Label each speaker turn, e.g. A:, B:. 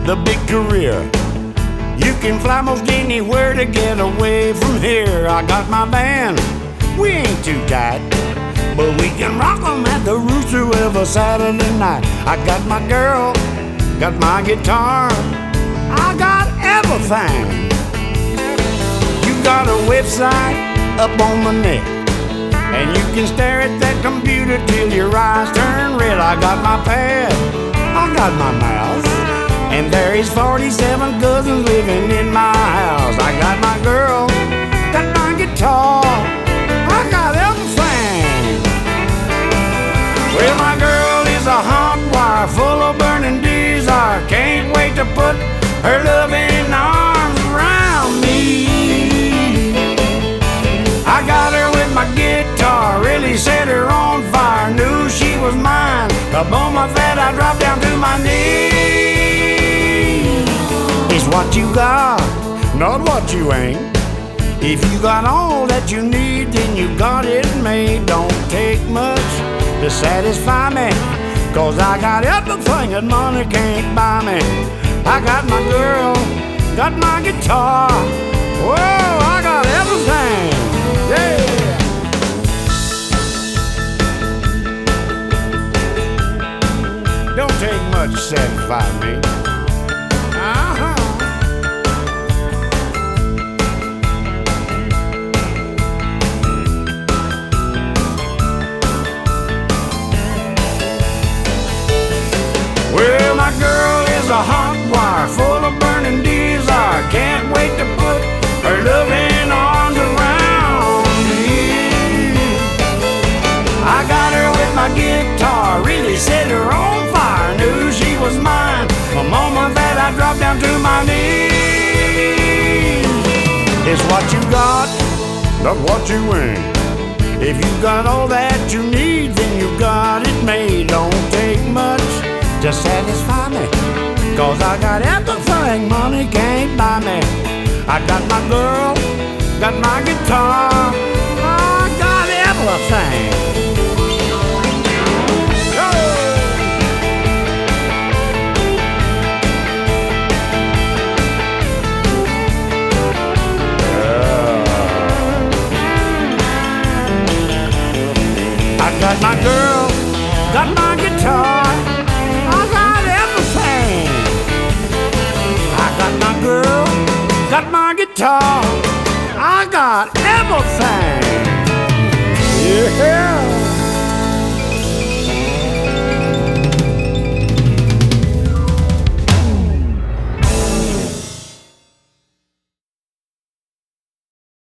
A: the big career. You can fly most anywhere to get away from here. I got my band, we ain't too tight, but we can rock 'em at the Rooster every Saturday night. I got my girl, got my guitar, I got everything. You got a website up on the net, and you can stare at that computer till your eyes turn red. I got my pad, I got my mouse, and there is 47 cousins living in my house. I got my girl, got my guitar, I got everything. Well, my girl is a hot wire full of burning desire. Can't wait to put her loving arms around me. I got her with my guitar, really set her on fire. Knew she was mine. The moment that I dropped down to my knees. It's what you got, not what you ain't. If you got all that you need, then you got it made. Don't take much to satisfy me, 'cause I got everything that money can't buy me. I got my girl, got my guitar, whoa, I got everything, yeah. Don't take much to satisfy me. Well, my girl is a hot wire full of burning desire. Can't wait to put her loving arms around me. I got her with my guitar, really set her on fire. Knew she was mine the moment that I dropped down to my knees. It's what you got, not what you ain't. If you got all that you need, then you got it made. Don't take much to satisfy me, 'cause I got everything money can't buy me. I got my girl, got my guitar, I got everything. I got my girl, got my guitar, I got everything. I got my girl, got my guitar, I got everything.